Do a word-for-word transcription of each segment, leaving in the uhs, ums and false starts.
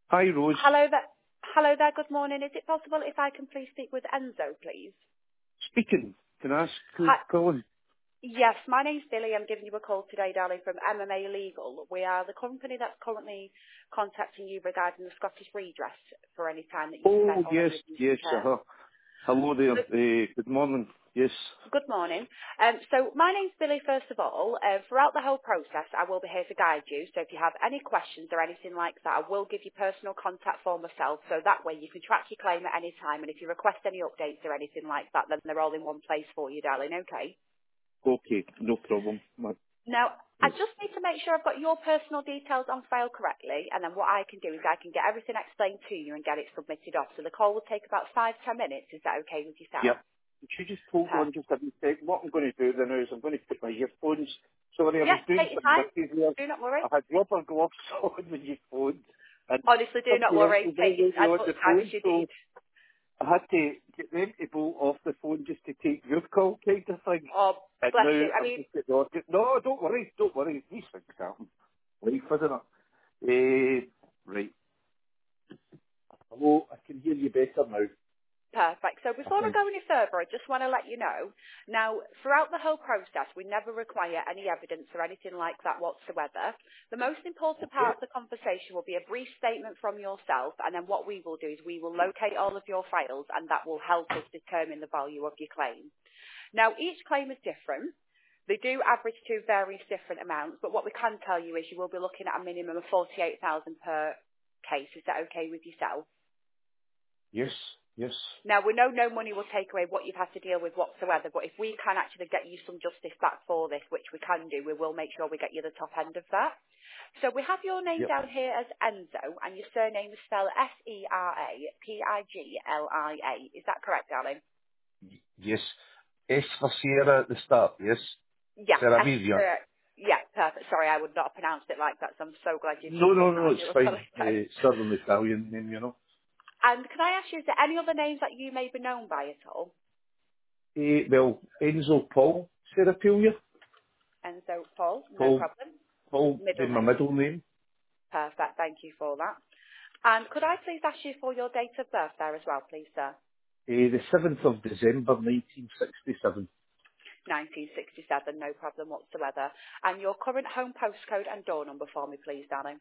Hi, Rose. Hello there. Hello there. Good morning. Is it possible if I can please speak with Enzo, please? Speaking. Can I ask who's Hi. calling? Yes, my name's Billy. I'm giving you a call today, darling, from M M A Legal. We are the company that's currently contacting you regarding the Scottish redress for any time that you spent Oh, on yes, emergency yes, care. uh-huh. Hello there. So, Uh, good morning. Yes. good morning. Um, so my name's Billy, first of all. Uh, throughout the whole process, I will be here to guide you. So if you have any questions or anything like that, I will give you personal contact for myself. So that way you can track your claim at any time. And if you request any updates or anything like that, then they're all in one place for you, darling. Okay. Okay, no problem. My- Now, I just need to make sure I've got your personal details on file correctly. And then what I can do is I can get everything explained to you and get it submitted off. So the call will take about five, ten minutes. Is that okay with yourself? Yep. Could you just hold Perfect. on just a wee second? What I'm going to do then is I'm going to put my earphones. Sorry, I was Yes, doing take your some time. dirty there. Do not worry. I had rubber gloves on when you phoned, and Honestly, do not somebody else worry. was Take already as on much the time as phone, you so need. I had to get them to bolt off the phone just to take your call kind of thing. Oh, And bless now you. I I'm mean, just getting on. No, don't worry, don't worry. These things happen. Life, isn't it? Uh, right. Hello, I can hear you better now. perfect. So I before I think. go any further, I just want to let you know, now, throughout the whole process, we never require any evidence or anything like that whatsoever. The most important Okay. part of the conversation will be a brief statement from yourself, and then what we will do is we will locate all of your files, and that will help us determine the value of your claim. Now, each claim is different. They do average to various different amounts, but what we can tell you is you will be looking at a minimum of forty-eight thousand per case. Is that okay with yourself? Yes, yes. Now, we know no money will take away what you've had to deal with whatsoever, but if we can actually get you some justice back for this, which we can do, we will make sure we get you the top end of that. So we have your name Yep. down here as Enzo, and your surname is spelled S E R A P I G L I A. Is that correct, darling? Y- Yes. S for Sierra at the start, yes? Yeah. Sarah S, Vivian. uh, yeah, perfect. Sorry, I would not have pronounced it like that, so I'm so glad you've No, just no, done that. no, I it's do fine. apologise. Uh, Southern Italian name, you know. And can I ask you, is there any other names that you may be known by at all? Uh, well, Enzo Paul Serapilia. Enzo Paul, no Paul, problem. Paul Middle being my name. middle name. Perfect. Thank you for that. And could I please ask you for your date of birth there as well, please, sir? Uh, the seventh of December, nineteen sixty-seven. nineteen sixty-seven, no problem whatsoever. And your current home postcode and door number for me, please, darling.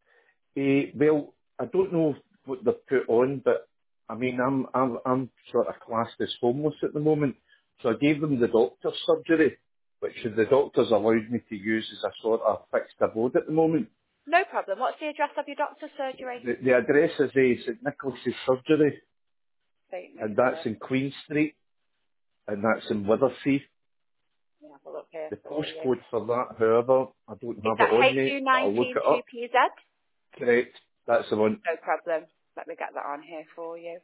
Uh, well, I don't know what they've put on, but I mean, I'm I'm I'm sort of classed as homeless at the moment. So I gave them the doctor's surgery, which the doctors allowed me to use as a sort of fixed abode at the moment. No problem. What's the address of your doctor's surgery? The, the address is uh, St Nicholas's Surgery, Saint and that's Nicholas. in Queen Street, and that's in Withersea. Let me have a look here The for you. postcode for that, however, I don't Is have it that on H me, U but I'll look nineteen it two up. P Z? Correct, that's the one. No problem. Let me get that on here for you.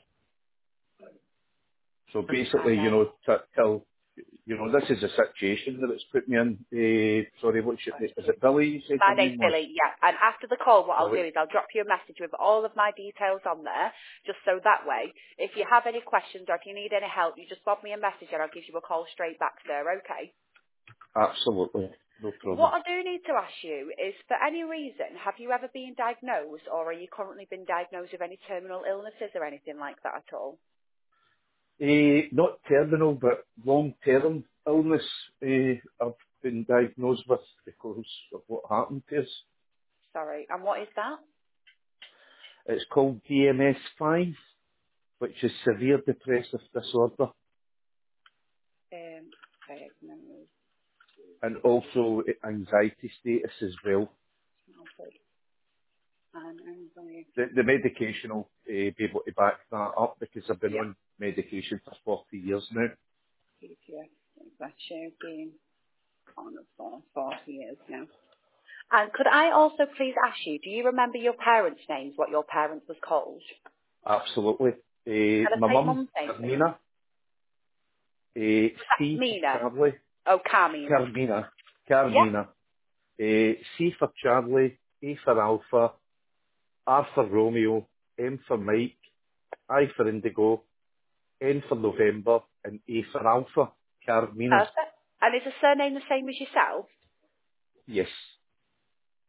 So And basically, you then know, t- till you know, this is a situation that it's put me in. Uh, sorry, what's your name? Is it Billy? You said my your name's name was Billy, yeah. And after the call, what I'll Billy. do is I'll drop you a message with all of my details on there, just so that way, if you have any questions or if you need any help, you just bob me a message and I'll give you a call straight back, sir, okay? Absolutely, no problem. What I do need to ask you is, for any reason, have you ever been diagnosed or are you currently been diagnosed with any terminal illnesses or anything like that at all? Uh, not terminal, but long-term illness. Uh, I've been diagnosed with because of what happened to us. Sorry. And what is that? It's called D M S five, which is severe depressive disorder, Um, diagnosed, and also anxiety status as well. childhood, and anxiety. The, the medication will uh, be able to back that up because I've been Yeah. on medication for forty years now. P T S D, that's you been on it for forty years now. And could I also please ask you, do you remember your parents' names, what your parents was called? Absolutely. Uh, Can I my take mum, mum's name, please? Carmina, uh, Was that C for Mina? Charlie, Oh, Carmina. Carmina, Yep. Carmina, uh, C for Charlie, A for Alpha, R for Romeo, M for Mike, I for Indigo, N for November, and A for Alpha. Carmina. Perfect. And is the surname the same as yourself? Yes.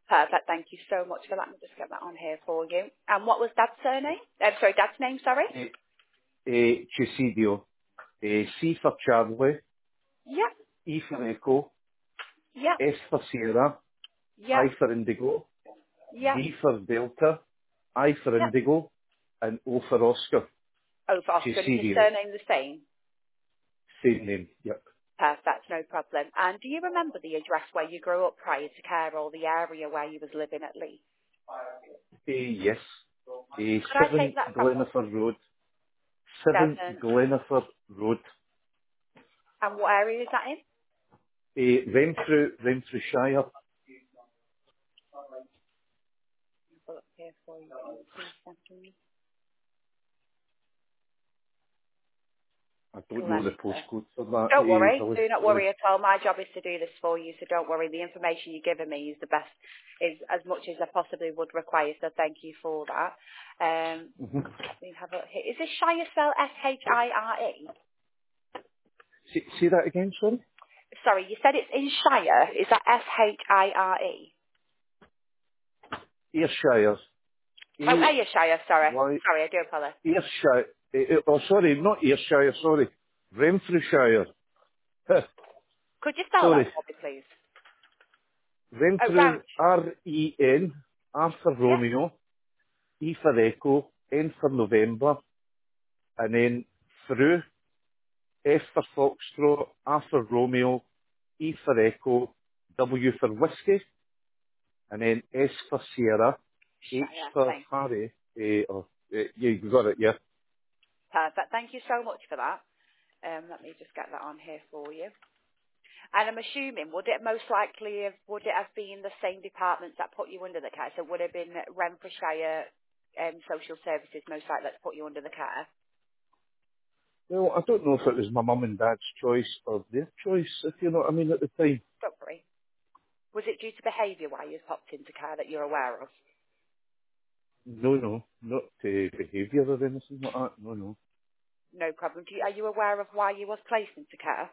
Perfect. Thank you so much for that. Let me just get that on here for you. And what was Dad's surname? Uh, sorry, Dad's name, sorry? Eh, eh, Chisidio. Eh, C for Charlie, Yep. E for Echo, Yep. S for Sierra, I Yep. for Indigo, Yep. D for Delta, I for Yep. Indigo, and O for Oscar. Oh, for Oscar. And is his Chisidio. surname the same? Same name. Yep. Perfect. No problem. And do you remember the address where you grew up prior to care or the area where you was living at least? Eh, yes. Eh, Could I take seven that from you? Glenifer Road. seven Seven. Glenifer Road. And what area is that in? Eh, Renfrew, Renfrewshire. I'll look here for you in two seconds. I don't know the Glenfer. postcode for that, Don't eh, worry. Billy. Do not Sorry. worry at all. My job is to do this for you, so don't worry. The information you're giving me is the best, is as much as I possibly would require, so thank you for that. Um, Mm-hmm. let me have a look here. Is this Shire spelled S H I R E? Say, say that again, sorry? Sorry, you said it's in Shire. Is that S H I R E? Ayrshire. Oh, A Ayrshire, sorry. Y Sorry, I do apologise. Ayrshire. Eh, eh, oh, sorry, not Ayrshire, sorry. Renfrewshire. Huh, Could you spell that sorry. for me, please? Oh, Renfrew, Ranch. R E N, R for Yep. Romeo, E for Echo, N for November, and then through, F for Foxtrot, R for Romeo, E for Echo, W for Whiskey, and then S for Sierra, H Shire, for thank you. Harry. Eh, oh, eh, yeah, you got it, yeah. Perfect. Thank you so much for that. Um, let me just get that on here for you. And I'm assuming, would it most likely have, would it have been the same departments that put you under the care? So would it have been Renfrewshire um, Social Services most likely that's put you under the care? Well, I don't know if it was my mum and dad's choice or their choice, if you know what I mean, at the time. Don't worry. Was it due to behaviour why you popped into care that you're aware of? No, no, not uh, behaviour or anything like that. No, no. No problem. Do you, are you aware of why you was placed into care?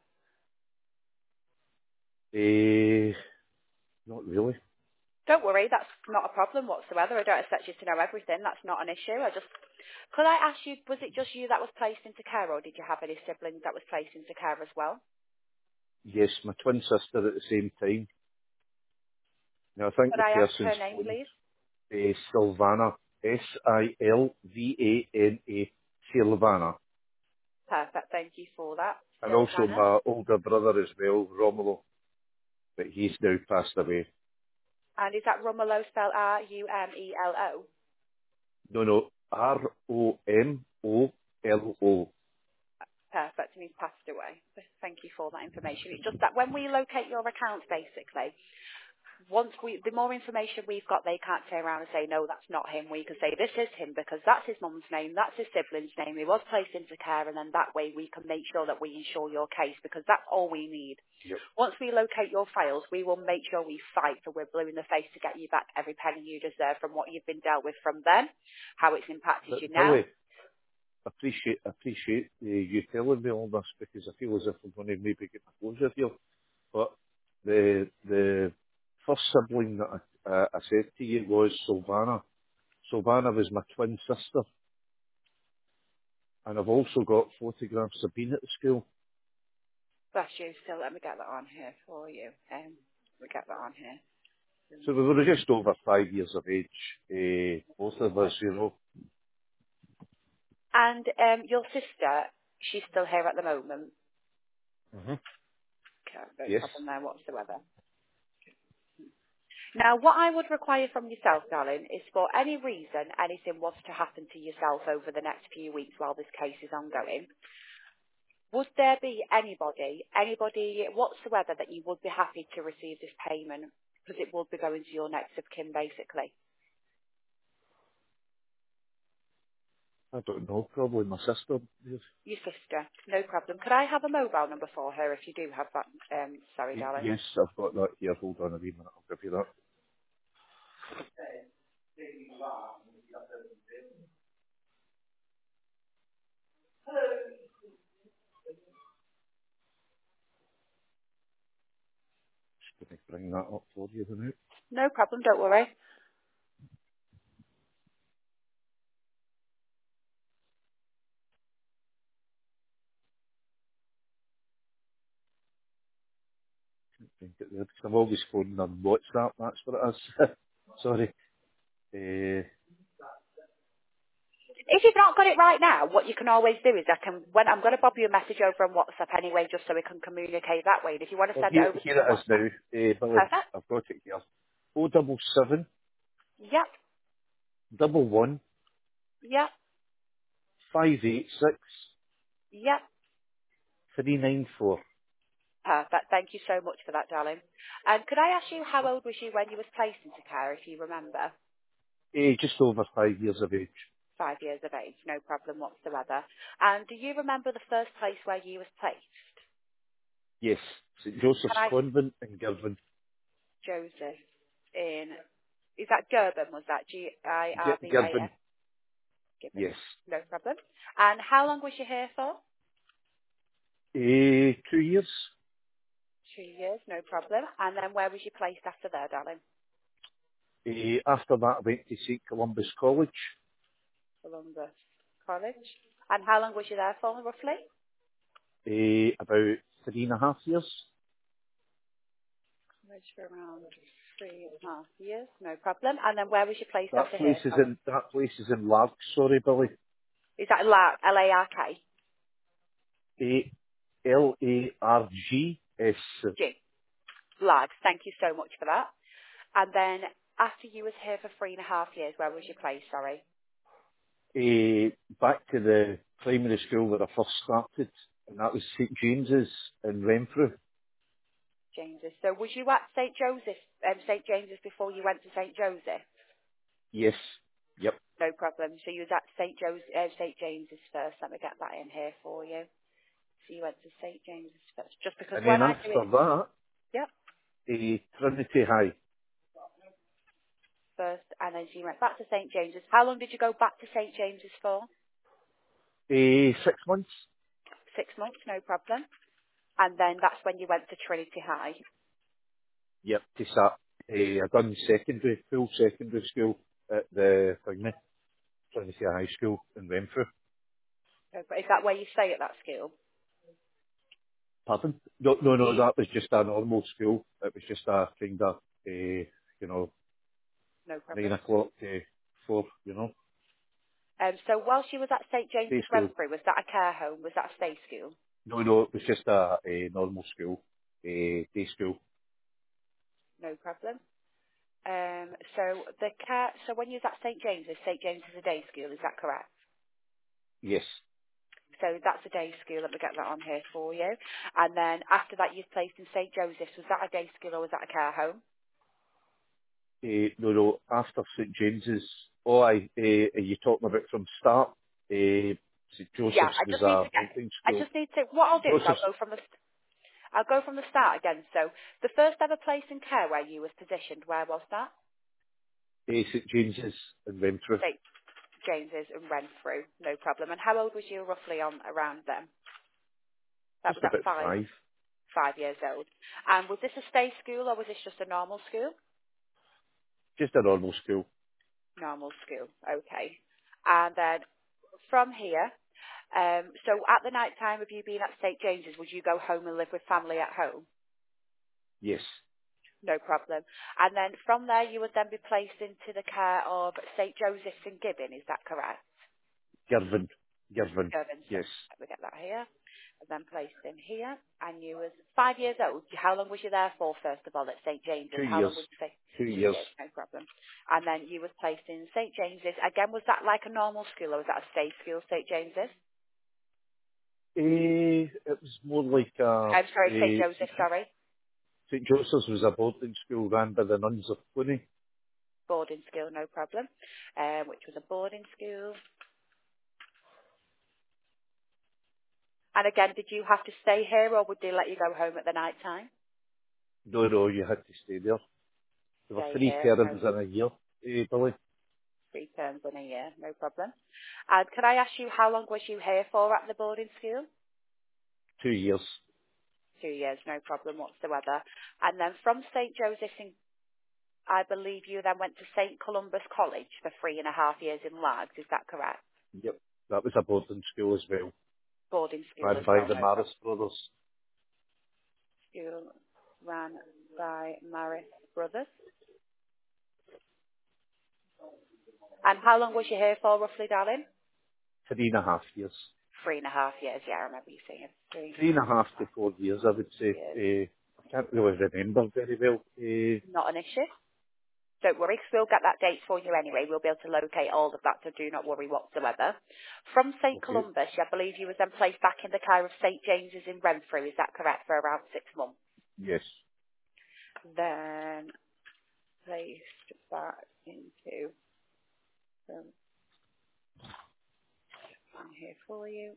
Uh, not really. Don't worry, that's not a problem whatsoever. I don't expect you to know everything. That's not an issue. I just, could I ask you, was it just you that was placed into care, or did you have any siblings that was placed into care as well? Yes, my twin sister at the same time. Now, I think Could the I ask her person's name, phone, please? uh, Silvana, S I L V A N A, Silvana. Perfect. Thank you for that. And also Silvana. my older brother as well, Romulo, but he's now passed away. And is that Rumelo spelled R U M E L O? No, no, R O M O L O. Perfect. And he's passed away. Thank you for that information. It's just that when we locate your accounts, basically, once we, the more information we've got, they can't turn around and say, no, that's not him. We can say, this is him because that's his mum's name, that's his sibling's name, he was placed into care, and then that way we can make sure that we insure your case because that's all we need. Yep. Once we locate your files, we will make sure we fight till we're blue in the face to get you back every penny you deserve from what you've been dealt with from then, how it's impacted you But now. Billy, appreciate appreciate uh, you telling me all this because I feel as if I'm going to maybe get my closure here. But the the first sibling that I, uh, I said to you was Silvana. Silvana was my twin sister, and I've also got photographs of being at the school. Bless you. So let me get that on here for you. Um, we get that on here. So we were just over five years of age, uh, both of us, you know. And um, your sister, she's still here at the moment. hmm Okay, no Yes. problem there whatsoever. Now, what I would require from yourself, darling, is for any reason anything was to happen to yourself over the next few weeks while this case is ongoing, would there be anybody, anybody whatsoever that you would be happy to receive this payment because it would be going to your next of kin, basically? I don't know, probably my sister. Yes, Your sister, no problem. Could I have a mobile number for her if you do have that? Um, sorry, Y- darling. yes, I've got that here. Hold on a wee minute, I'll give you that. Just going to bring that up for you now. No problem, don't worry. Think it there, 'cause I'm always phoning on WhatsApp, that's what it is. Sorry. Uh, If you've not got it right now, what you can always do is I can, when I'm going to bob you a message over on WhatsApp anyway, just so we can communicate that way. And if you want to well, send it here, over to here me on it is now, WhatsApp, uh, Billy. perfect. I've got it here. O double seven, Yep, double one, yep, five eight six, yep. three nine four. Perfect. Thank you so much for that, darling. And could I ask you how old was you when you was placed into care, if you remember? Uh, just over five years of age. Five years of age, no problem whatsoever. And do you remember the first place where you was placed? Yes, St Can Joseph's I, Convent in Girvan. Joseph, in, is that Durban, was that G I R G- B A Girvan, N? Gibbon. yes. No problem. And how long was you here for? Uh, two years. Two years, no problem. And then where was you placed after there, darling? Uh, after that, I went to Saint Columbus College. Columbus College. And how long was you there for, roughly? Uh, about three and a half years. College for around three and a half years, no problem. And then where was you placed That after place here, is sorry? in that place is in Largs. Sorry, Billy. Is that L A R K? A L A R G S. G. Lags. Thank you so much for that. And then after you was here for three and a half years, where was you placed, sorry? Uh, back to the primary school where I first started, and that was Saint James's in Renfrew. James's. So was you at Saint Joseph, um, Saint James's before you went to Saint Joseph? Yes. Yep. No problem. So you was at Saint Joseph, uh, Saint James's first. Let me get that in here for you. So you went to Saint James's first. Just because And when then I do after it, that, yep, uh, Trinity High. first, and then so you went back to Saint James's. How long did you go back to Saint James's for? Uh, six months. Six months, no problem. And then that's when you went to Trinity High. Yep. To start. Uh, I done secondary, full secondary school at the thingy, Trinity High School in Renfrew. No, but is that where you stay at that school? Pardon? No, no, Do no, you? that was just a normal school. It was just a kind of, uh, you know, No nine problem. o'clock to four, you know, Um, so whilst you was at Saint day James's school. Renfrew, was that a care home? Was that a stay school? No, no, it was just a, a normal school, a day school. No problem. Um, so the care, so when you was at Saint James's, Saint James's is a day school, is that correct? Yes. So that's a day school. Let me get that on here for you. And then after that, you was placed in Saint Joseph's. Was that a day school or was that a care home? Uh, no, no, after St James's, oh, I, uh, are you talking about from start? Uh, St Yeah, Joseph's I was just need a to get. boarding I school. just need to. What I'll St do is I'll Joseph's, go from the. I'll go from the start again. So the first ever place in care where you was positioned, where was that? uh, St James's in Renfrew, Saint James's and Renfrew. No problem. And how old was you roughly on around then? That just was at about five. five, Five years old. And was this a stay school or was this just a normal school? just a normal school. Normal school. Okay. And then from here, um, so at the night time of you being at Saint James's, would you go home and live with family at home? Yes. No problem. And then from there, you would then be placed into the care of Saint Joseph's in Gibbon. Is that correct? Girvan, Girvan, Gibbon. So yes. let me get that here. And then placed in here. And you was five years old. How long was you there for, first of all, at Saint James's? Two How years, long would you say? two Two years. years, no problem. And then you was placed in Saint James's. Again, was that like a normal school or was that a state school, Saint James's? Eh, it was more like a, I'm sorry, Saint eh, Joseph, sorry. St Joseph's was a boarding school run by the nuns of Cluny. Boarding school, no problem. Um, which was a boarding school. And again, did you have to stay here or would they let you go home at the night time? No, no, you had to stay there. There were Stay three here, no, terms in a year, eh, Billy. three terms in a year, no problem. And could I ask you how long was you here for at the boarding school? Two years. Two years, no problem whatsoever. And then from Saint Joseph's in I believe you then went to Saint Columba's College for three and a half years in Lags. Is that correct? Yep. That was a boarding school as well. Boarding school Run as by well, the no problem. Maris brothers. School ran by Maris Brothers. And how long was you here for, roughly, darling? Three and a half years. Three and a half years, yeah, I remember you saying three Three and a half to four years, I would say. years. Uh, I can't really remember very well. Uh, Not an issue. Don't worry, 'cause we'll get that date for you anyway. We'll be able to locate all of that, so do not worry whatsoever. From Saint okay. Columbus, I believe you was then placed back in the care of Saint James's in Renfrew, is that correct, for around six months? Yes. Then placed back into, um, I'm here for you.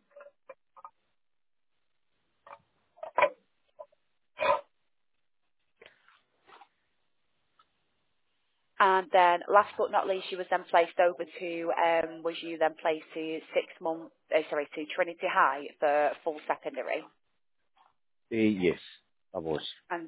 And then, last but not least, you was then placed over to, um, was you then placed to six months, uh, sorry, to Trinity High for full secondary? Uh, yes, I was. And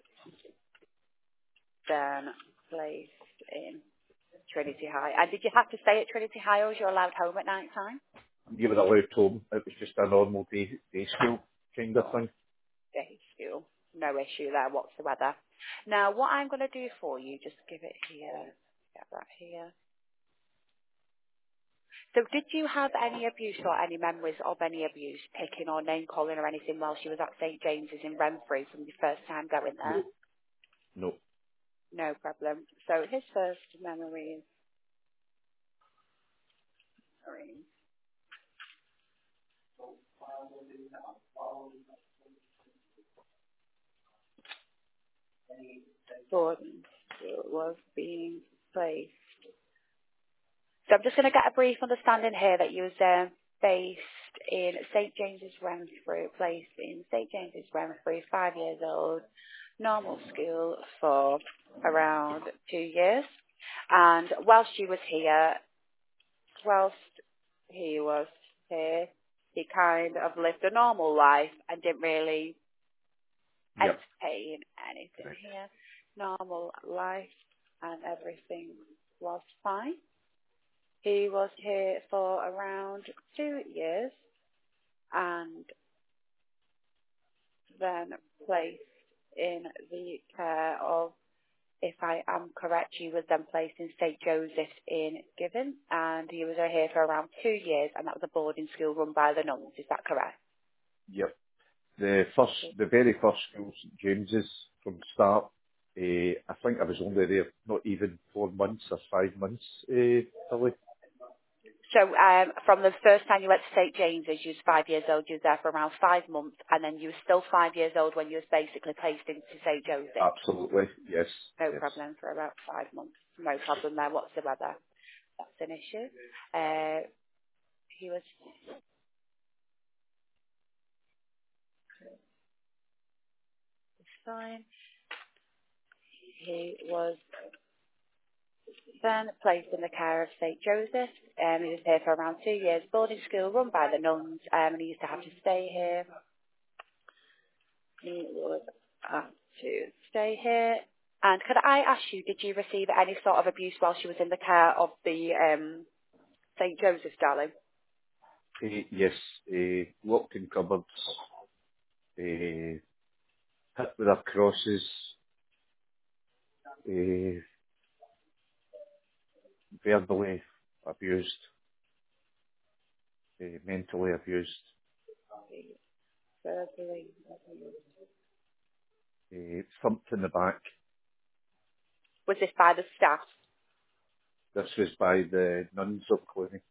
then placed in Trinity High. And did you have to stay at Trinity High, or was you allowed home at night time? You were allowed home. It was just a normal day, day school kind of thing. Day school. No issue there whatsoever. Now, what I'm going to do for you, just give it here, get that here. So did you have any abuse or any memories of any abuse, picking or name calling or anything while she was at Saint James's in Renfrew from your first time going there? No. No. No problem. So his first memories, Gordon was being placed. So I'm just going to get a brief understanding here that you was um, based in Saint James's Renfrew, placed in Saint James's Renfrew, five years old, normal school for around two years. And whilst you was here, whilst he was here, he kind of lived a normal life and didn't really Yep. entertain anything Correct. here. Normal life and everything was fine. He was here for around two years and then placed in the care of, if I am correct, he was then placed in Saint Joseph's in Given, and he was here for around two years, and that was a boarding school run by the nuns. Is that correct? Yep. The first, the very first school, St James's, from the start, uh, I think I was only there not even four months or five months, uh, probably. So um, from the first time you went to Saint James's, you was five years old, you was there for around five months, and then you were still five years old when you was basically placed into Saint Joseph. Absolutely. Yes. No Yes. problem for about five months. No problem there whatsoever. That's an issue. Uh, he was fine. He was then placed in the care of Saint Joseph. Um, he was here for around two years, boarding school run by the nuns, um, and he used to have to stay here. He would have to stay here. And could I ask you, did you receive any sort of abuse while she was in the care of the um, Saint Joseph's, darling? Uh, yes. Uh, locked in cupboards. Uh, hit with our crosses. Uh, verbally abused. Uh, mentally abused. Verbally. Uh, thumped in the back. Was this by the staff? This was by the nuns of Clooney.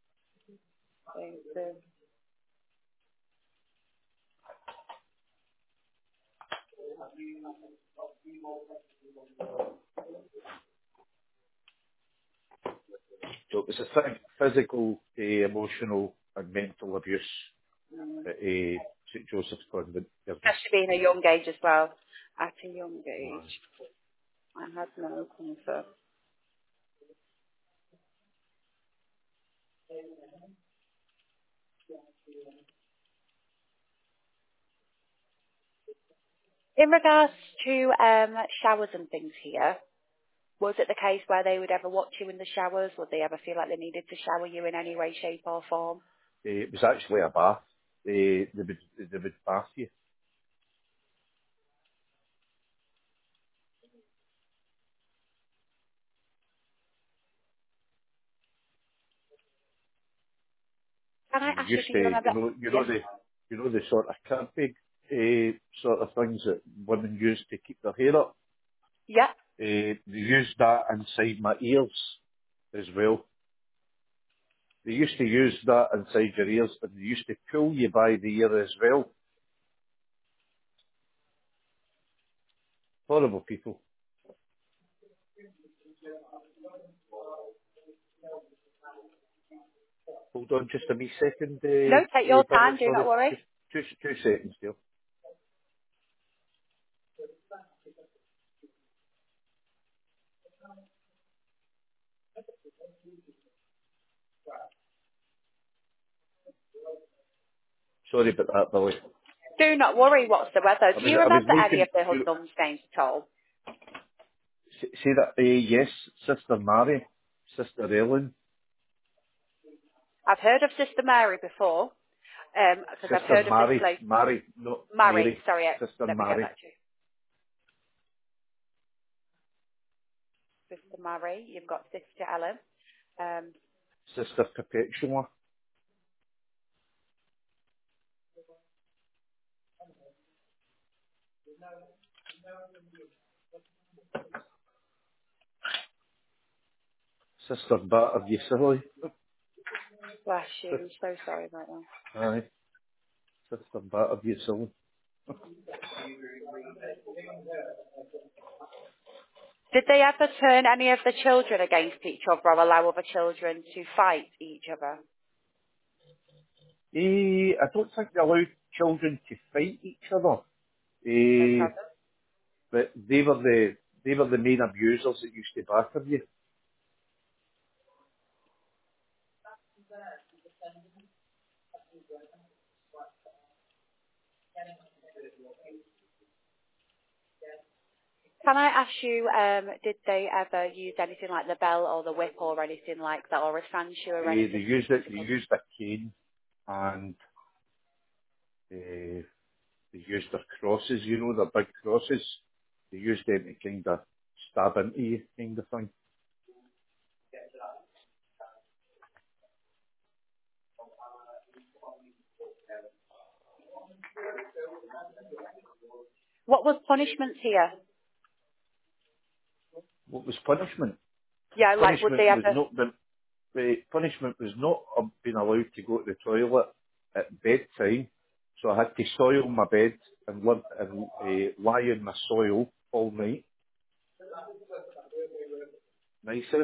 So it was a th- physical, uh, emotional and mental abuse at uh, St Joseph's Convent. Given. Especially being a young age as well. At a young age, I had no comfort. In regards to um, showers and things here, Was it the case where they would ever watch you in the showers? Would they ever feel like they needed to shower you in any way, shape or form? Uh, it was actually a bath. Uh, they would they would bath you. Can I And they ask you, used can you to, remember? you know, you know Yes. the, you know the sort of curvy uh, sort of things that women use to keep their hair up. Yep. Uh, they used that inside my ears as well. They used to use that inside your ears, and they used to pull you by the ear as well. Horrible people. Hold on just a wee second, No, uh, take uh, your Billy, time, do not sorry. worry. Just two, two seconds, dear. Sorry about that, Billy. Do not worry whatsoever. I Do was, you I was remember any looking, of the you, husband's names at all? say say that, uh, yes, Sister Mary, Sister Ellen, I've heard of Sister Mary before, because I've Sister heard of this Mary, place. Mary, not Mary, Mary, sorry, uh, Sister let me get Mary, back to you. Sister Mary, you've got Sister Ellen. Um, Sister Perpetua, Sister Bat of Yesilly, bless you, I'm so sorry about that. aye, Sister Bat of Yesilly. Did they ever turn any of the children against each other or allow other children to fight each other? Eh, I don't think they allowed children to fight each other. No Eh, problem. but they were the they were the main abusers that used to batter you. Can I ask you, um, did they ever use anything like the bell or the whip or anything like that, or a sanshu or Eh, they anything used it. They physical? used a cane and eh, they used their crosses. You know, their big crosses. They used them to kind of stab into you, kind of thing. What was punishments here? What was punishment? Yeah, like would Punishment they was ever? not the, the punishment was not uh, being allowed to go to the toilet at bedtime. So I had to soil my bed and live and uh, lie in my soil all night. Nicer.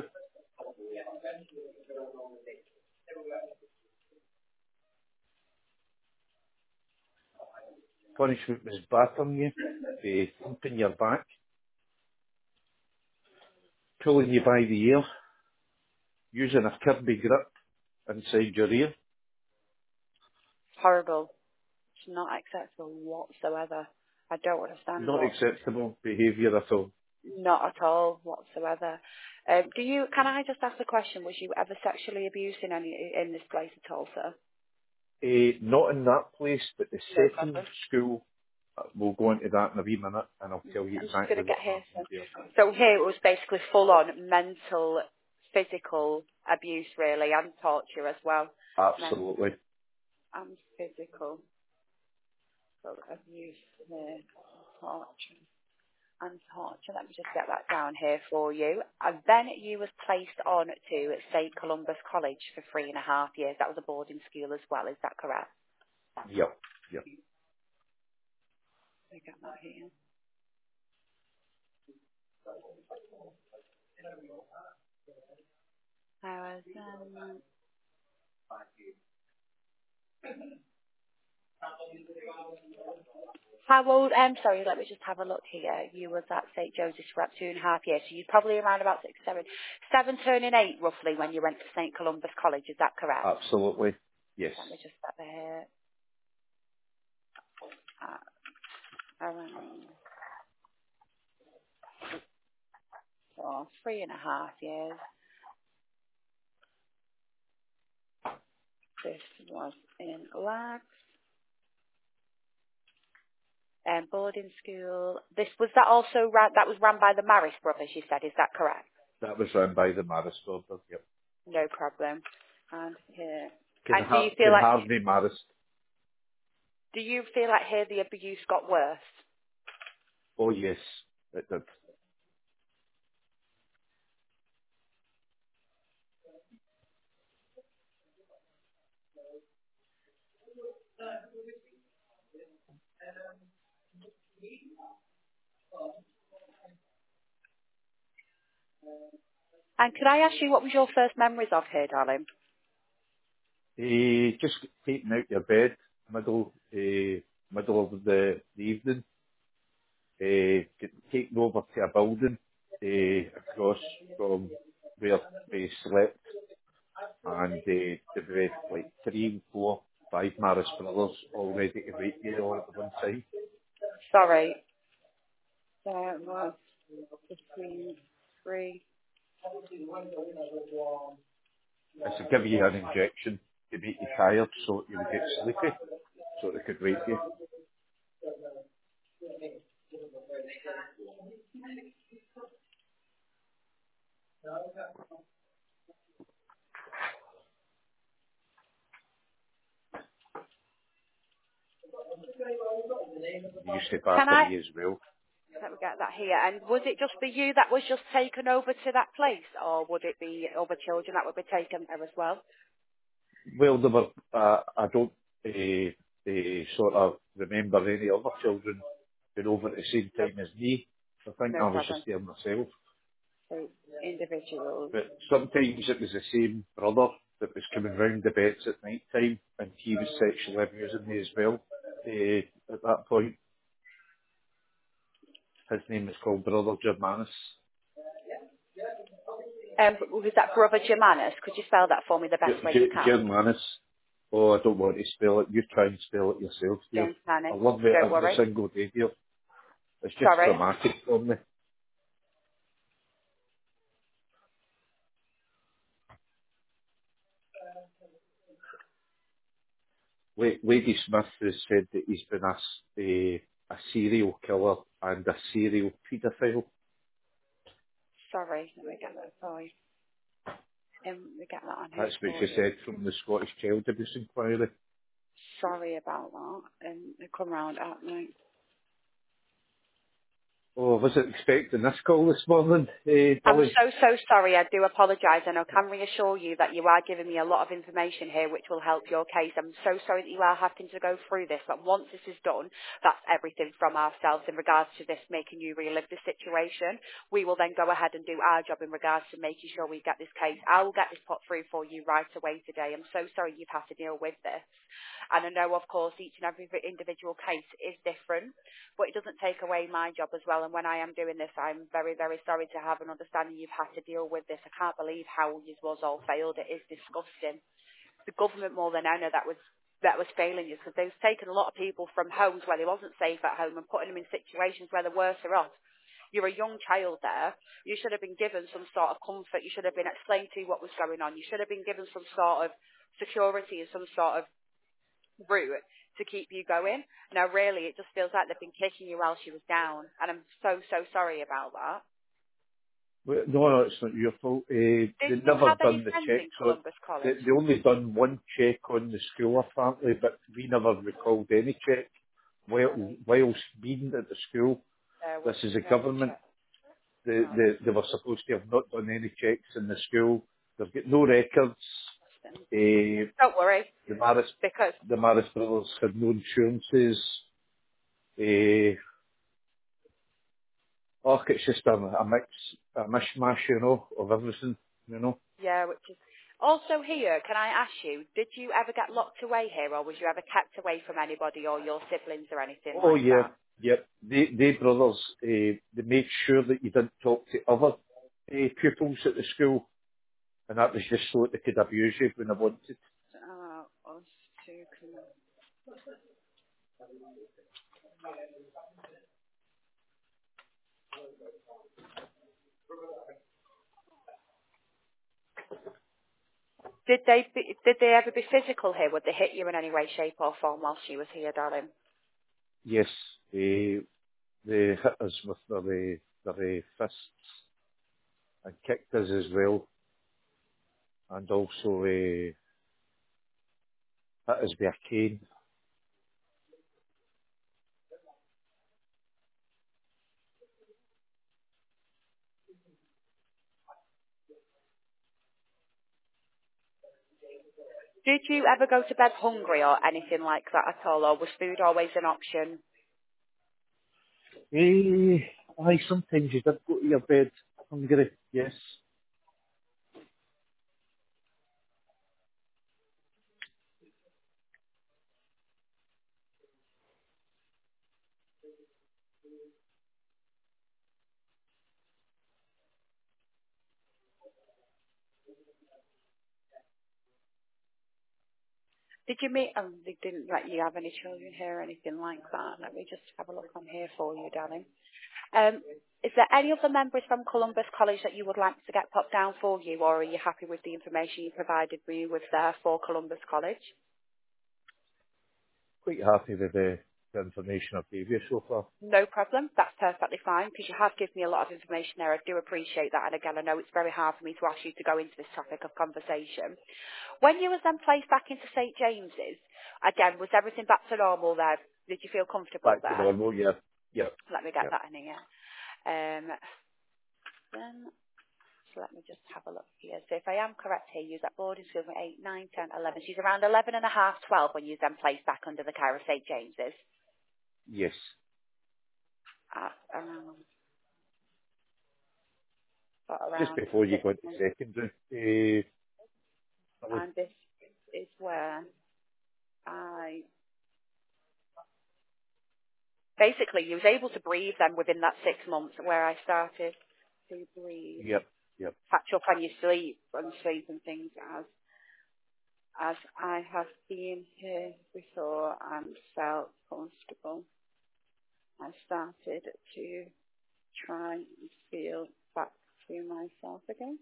Punishment was battering you, uh, thumping your back, pulling you by the ear, using a Kirby grip inside your ear. Horrible. It's not acceptable whatsoever. I don't understand Not what. acceptable behaviour at all. Not at all whatsoever. Um, do you? Can I just ask a question? Was you ever sexually abused in any in this place at all, sir? Uh, not in that place, but the No second problem. school, uh, we'll go into that in a wee minute and I'll tell you I'm just going exactly to get what here. So, happened there. so here it was basically full on mental, physical abuse, really, and torture as well. Men Absolutely. and physical so abuse, here, torture. And torture. Let me just get that down here for you. And then you was placed on to Saint Columbus College for three and a half years. That was a boarding school as well. Is that correct? Yep, yep. Let me get that here. I was, um, how old? I'm sorry. Let me just have a look here. You was at Saint Joseph's for about two and a half years. So you're probably around about six, seven, seven turning eight roughly when you went to Saint Columbus College. Is that correct? Absolutely. Yes. Let me just get there here. Uh, around. for three and a half years. This was in Lags. Um, boarding school. This was that also ran, that was run by the Maris brothers, you said, is that correct? That was run by the Maris brothers, yep. No problem. And here. Can, And do you ha- feel can like Harvey Maris. do you feel like here the abuse got worse? Oh yes, it did. And could I ask you what was your first memories of here, darling? Uh, just taking out your bed, middle, uh, middle of the, the evening, uh, getting taken over to a building, uh, across from where we slept, and uh, there were like three, four, five Maris brothers all ready to wait you all at one time. Sorry. There was between three. It's to give you an injection to make you tired so you would get sleepy, so they could wake you. They used to Can batter I me as well. let me get that here? And was it just for you that was just taken over to that place, or would it be other children that would be taken there as well? Well, they were, uh, I don't uh, uh, sort of remember any other children being over at the same time as me. I think No I was problem. just there myself. So individuals. But sometimes it was the same brother that was coming round the beds at night time, and he was sexually abusing me as well. Uh, at that point, his name was called Brother Germanus. Um, was that brother Germanus? Could you spell that for me the best G- way you G- can? Germanus. Oh, I don't want to spell it. You try and spell it yourself, dear. I Germanus. love it Don't every worry. single day, dear. It's just Sorry. traumatic for me. La- Lady Smith has said that he's been a, s- a, a serial killer and a serial paedophile. Sorry. Let me get that for you. Um, let me get that on here That's what for she you. said from the Scottish Child Abuse Inquiry. Sorry about that. Um, they come round at night. Oh, I wasn't expecting this call this morning, eh, I'm Billy. so, so sorry. I do apologise, and I can reassure you that you are giving me a lot of information here which will help your case. I'm so sorry that you are having to go through this, but once this is done, that's everything from ourselves in regards to this making you relive the situation. We will then go ahead and do our job in regards to making sure we get this case. I will get this put through for you right away today. I'm so sorry you've had to deal with this. And I know, of course, each and every individual case is different, but it doesn't take away my job as well. And when I am doing this, I'm very, very sorry to have an understanding you've had to deal with this. I can't believe how you was all failed. It is disgusting. The government more than I know that was that was failing you, because they've taken a lot of people from homes where they wasn't safe at home and putting them in situations where they're worse off. You're a young child there. You should have been given some sort of comfort. You should have been explained to you what was going on. You should have been given some sort of security and some sort of route to keep you going. Now, really, it just feels like they've been kicking you while she was down, and I'm so, so sorry about that. Well, no, no, it's not your fault. Eh, Did they you never have any done the friends in checks on. Columbus They, College? they only done one check on the school apparently, but we never recalled any check. While, whilst being at the school, There this was is a no government. check. They, No. they, they were supposed to have not done any checks in the school. They've got no records. Eh, Don't worry, the Maris, because the Maris brothers had no insurances. Eh, oh, it's just a, a mix, a mishmash, you know, of everything, you know. yeah, which is also here. Can I ask you, did you ever get locked away here, or was you ever kept away from anybody or your siblings or anything Oh like yeah, that? yep. They, they brothers, uh, they made sure that you didn't talk to other uh, pupils at the school, and that was just so that they could abuse you when they wanted. Uh, us to Did they be, did they ever be physical here? Would they hit you in any way, shape or form while she was here, darling? Yes, they, they hit us with their, their fists and kicked us as well, and also uh, hit us with a cane. Did you ever go to bed hungry or anything like that at all, or was food always an option? Eh, aye, sometimes you did go to your bed hungry, yes. Did you meet, um, they didn't let you have any children here or anything like that? Let me just have a look on here for you, darling. Um, is there any other members from Columbus College that you would like to get popped down for you, or are you happy with the information you provided me with there for Columbus College? Quite happy with the, the information I've gave you so far. No problem. That's perfectly fine because you have given me a lot of information there. I do appreciate that. And again, I know it's very hard for me to ask you to go into this topic of conversation. When you was then placed back into St James's, again, was everything back to normal there? Did you feel comfortable Back to there? normal, yeah. Yep, Let me get yep. that in here. Um, then, so let me just have a look here. So if I am correct here, you was at boarding school from eight, nine, ten, eleven. She's around eleven and a half, twelve when you was then placed back under the care of St James's. Yes. At around, got Just around before you six go into months. secondary, uh, probably. And this is where I basically you was able to breathe then within that six months where I started to breathe, Yep, yep. catch up on your sleep and sleep and things as as I have been here before and felt comfortable. I started to try and feel back to myself again.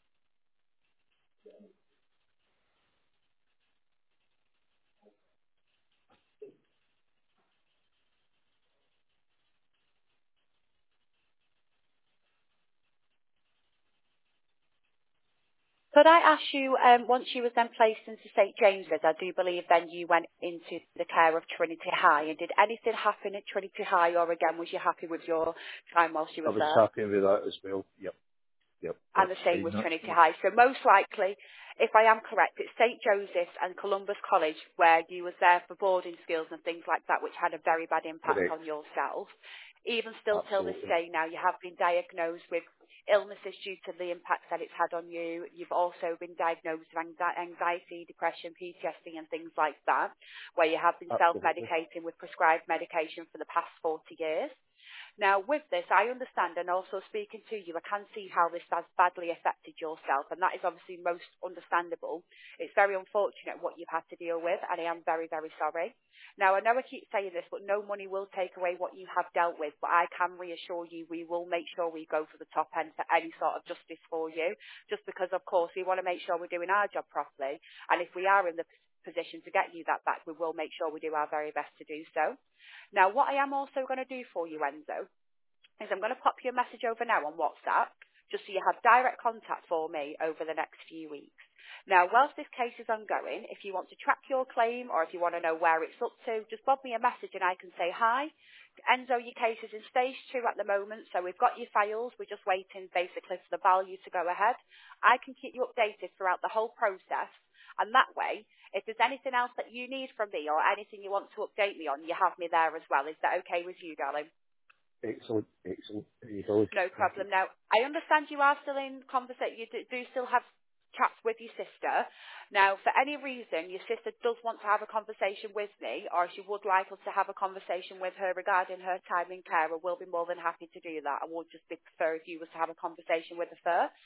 Could I ask you, um, once you was then placed into St James's, I do believe then you went into the care of Trinity High, and did anything happen at Trinity High, or again, was you happy with your time whilst you I was was there? happy with that as well. Yep, yep. And That's the same fine, with that's Trinity fine. High. So most likely, if I am correct, it's St Joseph's and Columbus College where you was there for boarding schools and things like that, which had a very bad impact Correct. on yourself. Even still till this Absolutely. day now, you have been diagnosed with illnesses due to the impacts that it's had on you. You've also been diagnosed with anxi- anxiety, depression, P T S D and things like that, where you have been Absolutely. self-medicating with prescribed medication for the past forty years. Now, with this, I understand, and also speaking to you, I can see how this has badly affected yourself, and that is obviously most understandable. It's very unfortunate what you've had to deal with, and I am very, very sorry. Now, I know I keep saying this, but no money will take away what you have dealt with, but I can reassure you we will make sure we go for the top end for any sort of justice for you, just because, of course, we want to make sure we're doing our job properly, and if we are in the position to get you that back, we will make sure we do our very best to do so. Now, what I am also going to do for you, Enzo, is I'm going to pop you a message over now on WhatsApp, just so you have direct contact for me over the next few weeks. Now, whilst this case is ongoing, if you want to track your claim or if you want to know where it's up to, just bob me a message and I can say, hi, Enzo, your case is in stage two at the moment, so we've got your files. We're just waiting basically for the value to go ahead. I can keep you updated throughout the whole process, and that way, if there's anything else that you need from me or anything you want to update me on, you have me there as well. Is that okay with you, darling? Excellent, excellent. There you go. No Thank you. problem. Now, I understand you are still in conversation. You do, do still have chats with your sister. Now, for any reason, your sister does want to have a conversation with me, or she would like us to have a conversation with her regarding her time in care, I will be more than happy to do that. I would just be prefer if you was to have a conversation with her first.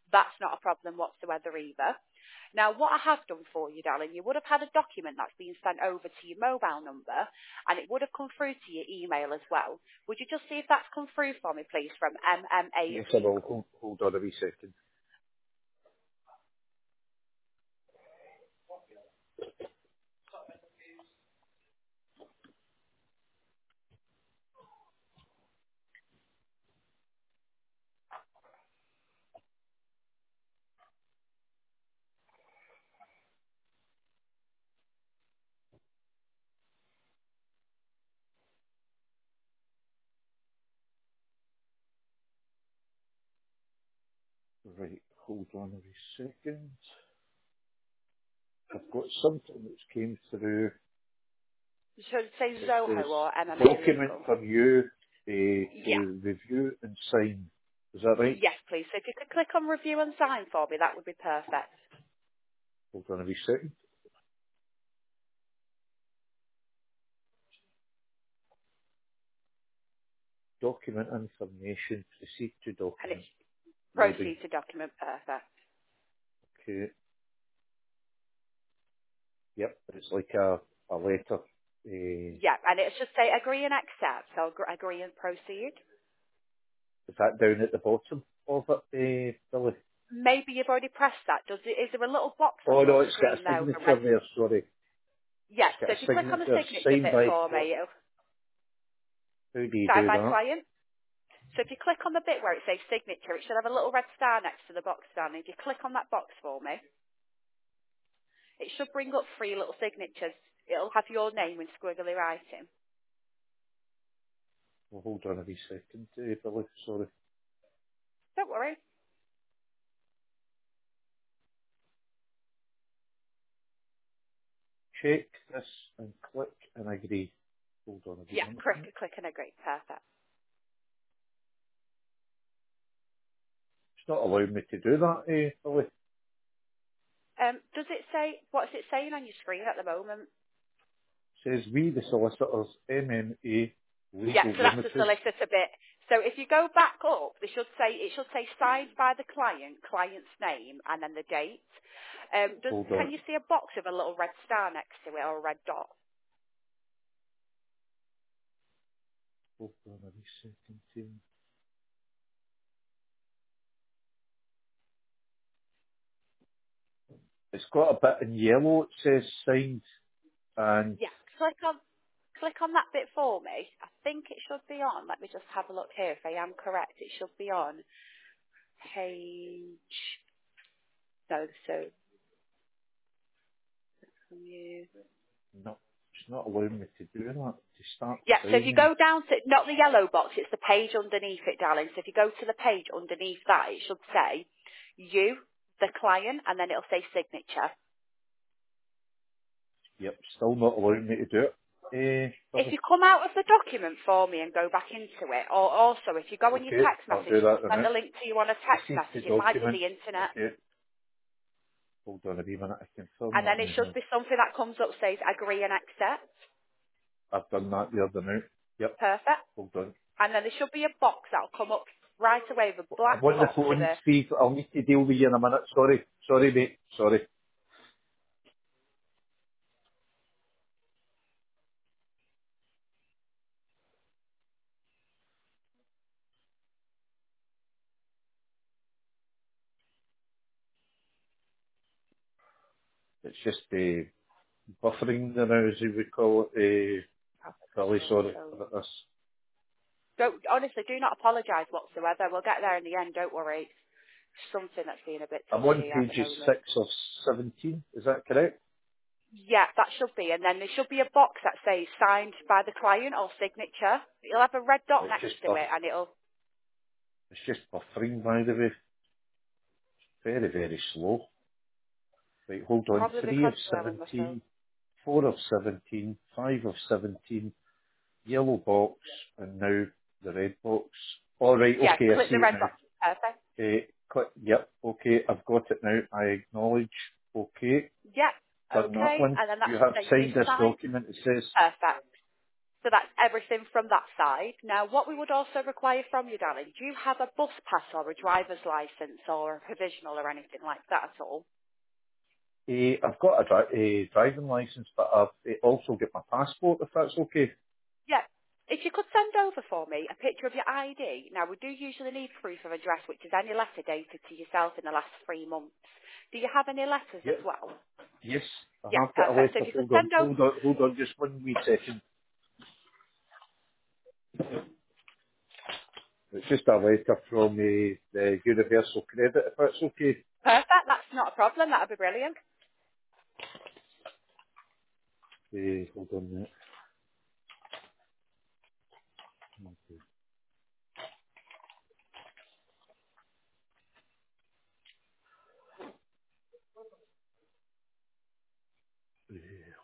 That's not a problem whatsoever either. Now, what I have done for you, darling, you would have had a document that's been sent over to your mobile number, and it would have come through to your email as well. Would you just see if that's come through for me, please, from M M A Yes, I will. Legal? Hold, hold on a wee second. Right, hold on a wee second. I've got something that's came through. Should it say It says Zoho or M M A document Legal? from you uh, Yeah. to review and sign. Is that right? Yes, please. So if you could click on review and sign for me, that would be perfect. Hold on a wee second. Document information, proceed to And document. it's Loading. proceed to document perfect. Okay. Yep, it's like a, a letter. Uh, Yeah, and it should say agree and accept. So agr- agree and proceed. is that down at the bottom of it, uh, Billy? Maybe you've already pressed that. Does it, is there a little box on Oh your no, it's got screen a there with a red? signature there, sorry. Yes, It's got so a if you click on the signature signature signed bit by, for what, me, it'll how do you sign do by that? client. So if you click on the bit where it says signature, it should have a little red star next to the box down. If you click on that box for me, it should bring up three little signatures. It'll have your name in squiggly writing. Well, hold on a wee second, uh, Billy, sorry. Don't worry. Check this and click and agree. Hold on a wee Yeah, minute. click, click and agree. Perfect. It's not allowing me to do that, eh, Billy. Um, does it say, what's it saying on your screen at the moment? Says we, the solicitors, M M A Yeah, Legal so that's the Limited. solicitor bit. So if you go back up, they should say it should say signed by the client, client's name, and then the date. Um, does Hold can on. you see a box with a little red star next to it or a red dot? Hold on a wee second, team. It's got a bit in yellow. It says signed and Yeah, click on click on that bit for me. I think it should be on. Let me just have a look here. If I am correct, it should be on page. No, so from you. no, it's not allowing me to do that. To start Yeah, so if you signing. go down to, not the yellow box, it's the page underneath it, darling. So if you go to the page underneath that, it should say you, the client, and then it'll say signature. Yep, still not allowing me to do it. Eh, If Billy. you come out of the document for me and go back into it, or also if you go on your Okay, text I'll message, do if that I in a send a minute. link to you on a text Proceed to message, it might be document. the internet. Okay, hold on a wee minute. I confirm And then that it now. should be something that comes up says agree and accept. I've done that the other night. Yep, Perfect. hold on. And then there should be a box that'll come up right away with a I'm black on the box with phone, a, Steve. I'll need to deal with you in a minute. Sorry. Sorry, mate. Sorry. It's just uh, buffering now, as you would call it. Uh, really sorry so about this. don't, honestly, do not apologise whatsoever. We'll get there in the end, don't worry. Something that's been a bit I'm on touchy at the pages moment. six of seventeen. Is that correct? Yeah, that should be. And then there should be a box that says signed by the client or signature. You'll have a red dot It's next just to buff. it and it'll It's just buffering, by the way. Very, very slow. Right, hold on. probably Three of because we're on the phone. seventeen, four of seventeen, five of seventeen, yellow box, and now the red box. All right. Yeah, Okay, I click see the it red now. box. Perfect. Uh, click, yep, okay, I've got it now. I acknowledge. Okay, Yeah, done that okay. one. And then that You should have say you've signed this signed. document. It says, Perfect. So that's everything from that side. Now, what we would also require from you, darling, do you have a bus pass or a driver's licence or a provisional or anything like that at all? Eh, I've got a, dri- a driving licence, but I've eh, also got my passport, if that's okay. Yeah. If you could send over for me a picture of your I D. Now, we do usually need proof of address, which is any letter dated to yourself in the last three months. Do you have any letters Yeah. as well? Yes, I Yeah, have got a perfect. So letter. if you could Hold on, send over... hold on, hold on, just one wee second. It's just a letter from uh, the Universal Credit, if that's okay. Perfect, that's not a problem. That would be brilliant. Uh, hold on a minute. Uh,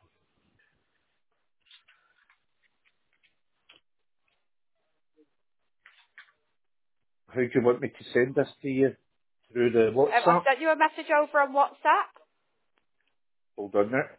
How do you want me to send this to you? Through the Um, I've WhatsApp? sent you a message over on WhatsApp. Hold on now.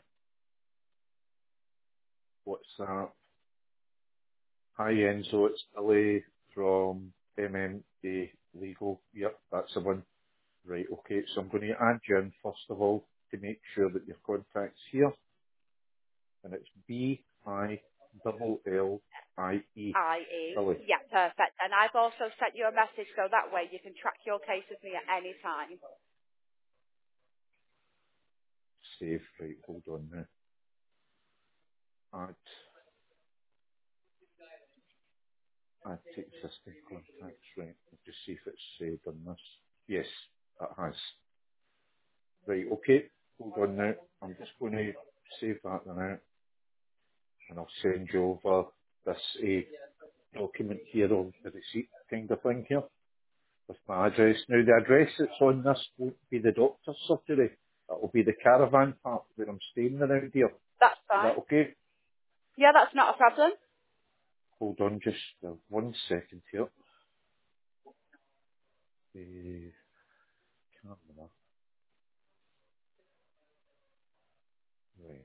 WhatsApp. Hi Enzo, it's Billy from M M A Legal. Yep, that's the one. Right, okay, so I'm going to add you in first of all to make sure that your contact's here. And it's B I L L I E. I E. Billy. Yeah, perfect. And I've also sent you a message so that way you can track your case with me at any time. Save, right, hold on now. Add, add to existing contacts, right. I'll just see if it's saved on this. Yes, it has. Right, okay, hold on now. I'm just going to save that now and I'll send you over this uh, document here on the receipt kind of thing here with my address. Now the address that's on this won't be the doctor's surgery. It'll be the caravan park where I'm staying around here. That's Is that fine. okay? Yeah, that's not a problem. Hold on just uh, one second here. Uh, camera. Right.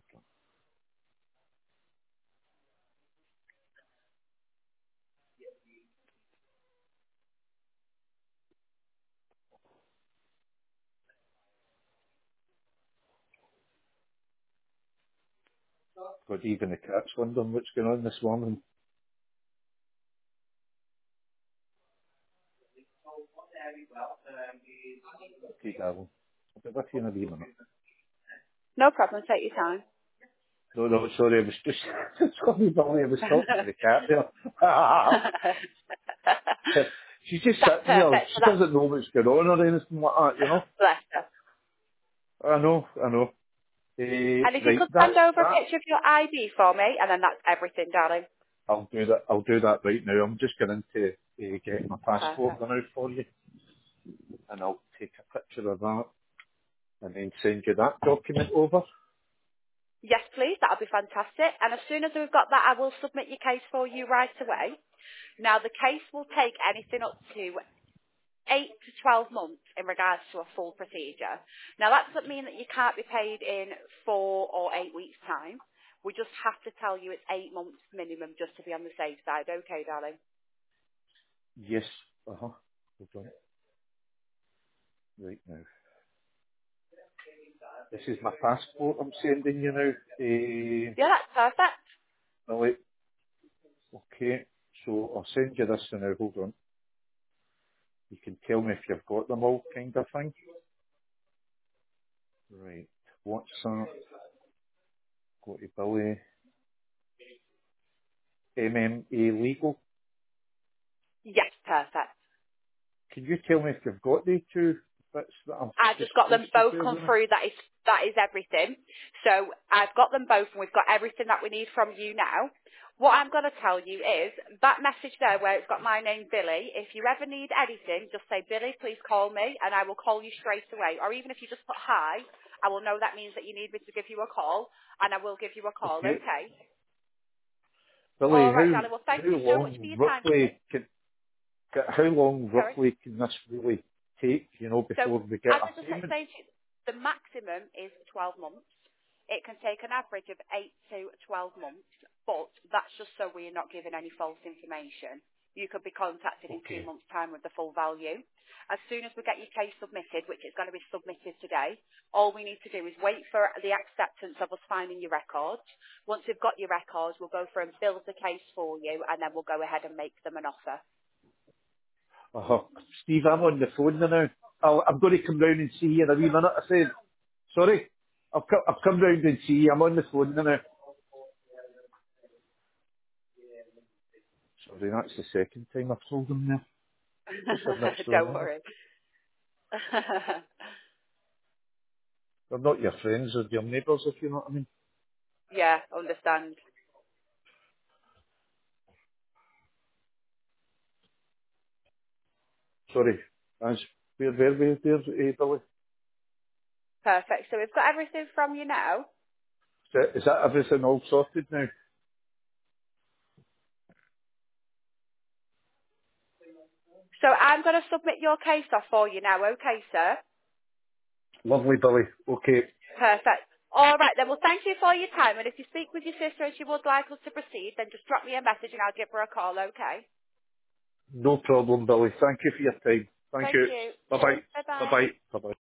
God, even the cat's wondering what's going on this morning. Okay, darling. I'll be with you in a wee minute. No problem. Take your time. No, no, sorry, I was just, sorry, Billy, I was talking to the cat there. She's just That's sitting there. perfect. So She that's doesn't know what's going on or anything like that, you know. bless her. I know, I know. Uh, And if you right, could send that's over a that. picture of your I D for me, and then that's everything, darling. I'll do that. I'll do that right now. I'm just going into uh, get my passport Perfect. done out for you, and I'll take a picture of that and then send you that document over. Yes, please. That'll be fantastic. And as soon as we've got that, I will submit your case for you right away. Now, the case will take anything up to eight to twelve months in regards to a full procedure. Now, that doesn't mean that you can't be paid in four or eight weeks' time. We just have to tell you it's eight months minimum just to be on the safe side. Okay, darling? Yes. Uh huh. Hold on. Right now. This is my passport. I'm sending you now. Uh, Yeah, that's perfect. Billy. Okay. So I'll send you this now. Hold on. You can tell me if you've got them all, kind of thing. Right. WhatsApp. Go to Billy. M M A Legal. Yes, perfect. Can you tell me if you've got the two bits that I'm I've just just got supposed them to both do come with me? through. That is that is everything. So I've got them both, and we've got everything that we need from you now. What I'm going to tell you is that message there where it's got my name, Billy. If you ever need anything, just say, Billy, please call me, and I will call you straight away. Or even if you just put hi, I will know that means that you need me to give you a call, and I will give you a call. Okay. Okay. Billy, All right, how darling. Well, thank how you so much for long your time today. roughly can how long Sorry. roughly can this really take? You know, So, before we get as a I just payment? explained to you, the maximum is twelve months. It can take an average of eight to twelve months. but that's just so we're not giving any false information. You could be contacted in two Okay. months' time with the full value. As soon as we get your case submitted, which is going to be submitted today, all we need to do is wait for the acceptance of us finding your records. Once we've got your records, we'll go through and build the case for you, and then we'll go ahead and make them an offer. Uh-huh. Steve, I'm on the phone now. I'll, I'm going to come round and see you in a wee minute, I said. Sorry. I've, co- I've come round and see you. I'm on the phone now. Sorry, that's the second time I've told them now. Just admit so Don't now. worry. They're not your friends or your neighbours, if you know what I mean. Yeah, understand. Sorry. That's, where, where, where, where, eh, Billy? Perfect. So we've got everything from you now. Is that, is that everything all sorted now? So I'm going to submit your case off for you now, okay, sir? Lovely, Billy. Okay. Perfect. All right, then. Well, thank you for your time. And if you speak with your sister and she would like us to proceed, then just drop me a message and I'll give her a call, okay? No problem, Billy. Thank you for your time. Thank Thank you. you. Bye-bye. Cheers. Bye-bye. Bye-bye. Bye-bye.